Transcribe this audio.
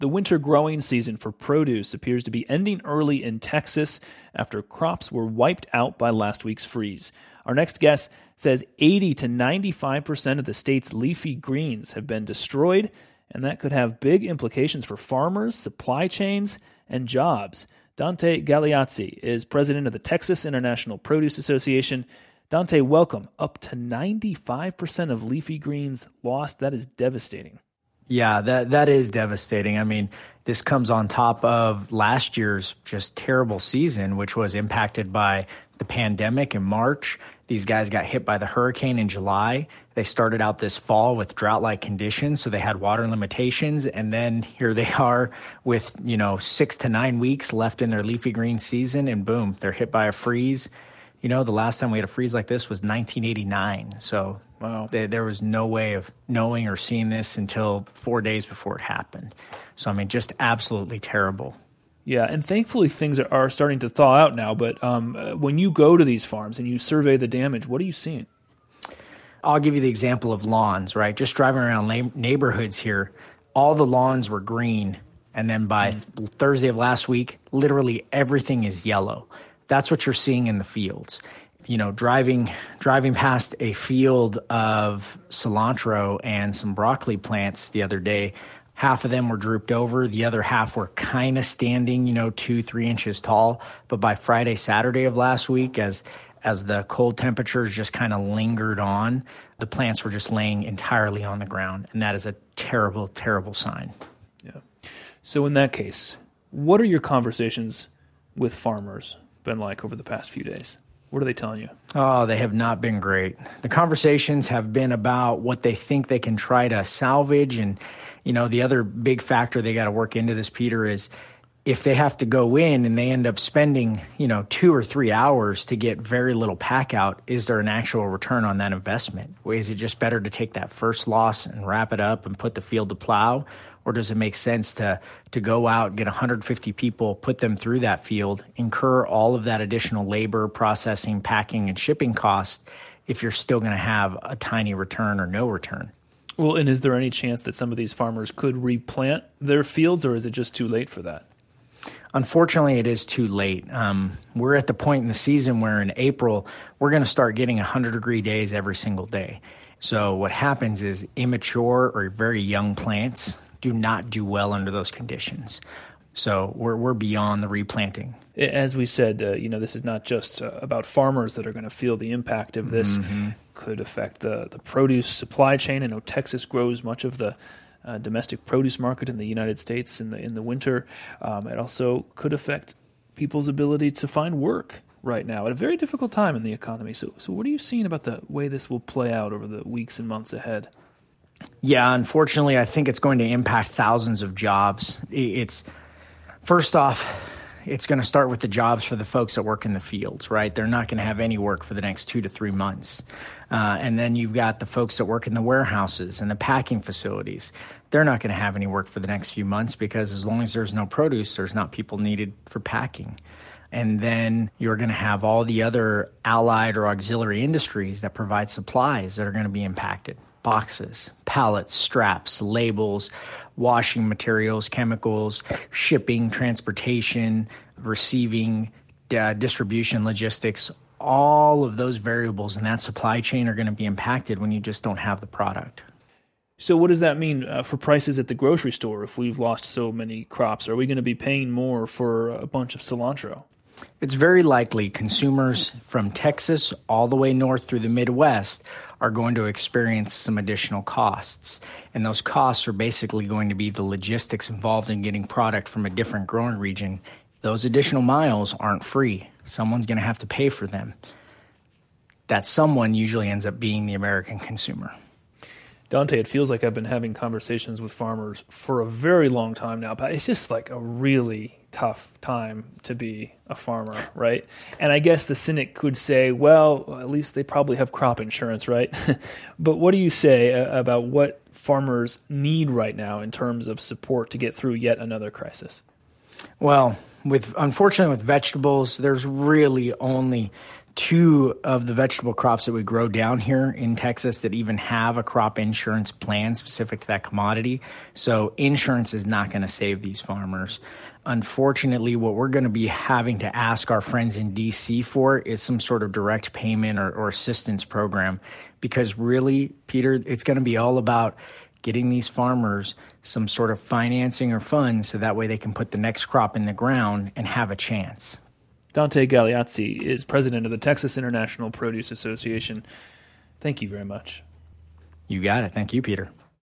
The winter growing season for produce appears to be ending early in Texas after crops were wiped out by last week's freeze. Our next guest says 80 to 95% of the state's leafy greens have been destroyed, and that could have big implications for farmers, supply chains, and jobs. Dante Galeazzi is president of the Texas International Produce Association. Dante, welcome. Up to 95% of leafy greens lost. That is devastating. Yeah, that is devastating. I mean, this comes on top of last year's just terrible season, which was impacted by the pandemic in March. These guys got hit by the hurricane in July. They started out this fall with drought-like conditions, so they had water limitations. And then here they are with, 6 to 9 weeks left in their leafy green season, and boom, they're hit by a freeze. The last time we had a freeze like this was 1989. So wow. There was no way of knowing or seeing this until 4 days before it happened. So, just absolutely terrible. Yeah, and thankfully things are starting to thaw out now. But when you go to these farms and you survey the damage, what are you seeing? I'll give you the example of lawns, right? Just driving around neighborhoods here, all the lawns were green. And then by Thursday of last week, literally everything is yellow. That's what you're seeing in the fields. Driving past a field of cilantro and some broccoli plants the other day, half of them were drooped over. The other half were kind of standing, 2-3 inches tall. But by Friday, Saturday of last week, as the cold temperatures just kind of lingered on, the plants were just laying entirely on the ground. And that is a terrible, terrible sign. Yeah. So in that case, what are your conversations with farmers been like over the past few days? What are they telling you? Oh, they have not been great. The conversations have been about what they think they can try to salvage. And, the other big factor they got to work into this, Peter, is if they have to go in and they end up spending, 2 or 3 hours to get very little pack out, is there an actual return on that investment? Or is it just better to take that first loss and wrap it up and put the field to plow? Or does it make sense to go out, get 150 people, put them through that field, incur all of that additional labor, processing, packing, and shipping costs if you're still going to have a tiny return or no return? Well, and is there any chance that some of these farmers could replant their fields, or is it just too late for that? Unfortunately, it is too late. We're at the point in the season where in April, we're going to start getting 100-degree days every single day. So what happens is immature or very young plants do not do well under those conditions. So we're beyond the replanting. As we said, this is not just about farmers that are going to feel the impact of this. Mm-hmm. Could affect the produce supply chain. I know Texas grows much of the domestic produce market in the United States in the winter. It also could affect people's ability to find work right now at a very difficult time in the economy. So what are you seeing about the way this will play out over the weeks and months ahead? Yeah, unfortunately, I think it's going to impact thousands of jobs. First off, it's going to start with the jobs for the folks that work in the fields, right? They're not going to have any work for the next 2 to 3 months. And then you've got the folks that work in the warehouses and the packing facilities. They're not going to have any work for the next few months because as long as there's no produce, there's not people needed for packing. And then you're going to have all the other allied or auxiliary industries that provide supplies that are going to be impacted. Boxes, pallets, straps, labels, washing materials, chemicals, shipping, transportation, receiving, distribution, logistics, all of those variables in that supply chain are going to be impacted when you just don't have the product. So what does that mean for prices at the grocery store if we've lost so many crops? Are we going to be paying more for a bunch of cilantro? It's very likely consumers from Texas all the way north through the Midwest are going to experience some additional costs. And those costs are basically going to be the logistics involved in getting product from a different growing region. Those additional miles aren't free. Someone's going to have to pay for them. That someone usually ends up being the American consumer. Dante, it feels like I've been having conversations with farmers for a very long time now, but it's just like a really tough time to be a farmer, right? And I guess the cynic could say, well, at least they probably have crop insurance, right? But what do you say about what farmers need right now in terms of support to get through yet another crisis? Well, unfortunately with vegetables, there's really only two of the vegetable crops that we grow down here in Texas that even have a crop insurance plan specific to that commodity. So insurance is not going to save these farmers. Unfortunately, what we're going to be having to ask our friends in DC for is some sort of direct payment or assistance program, because really, Peter, it's going to be all about getting these farmers some sort of financing or funds so that way they can put the next crop in the ground and have a chance. Dante Gagliazzi is president of the Texas International Produce Association. Thank you very much. You got it. Thank you, Peter.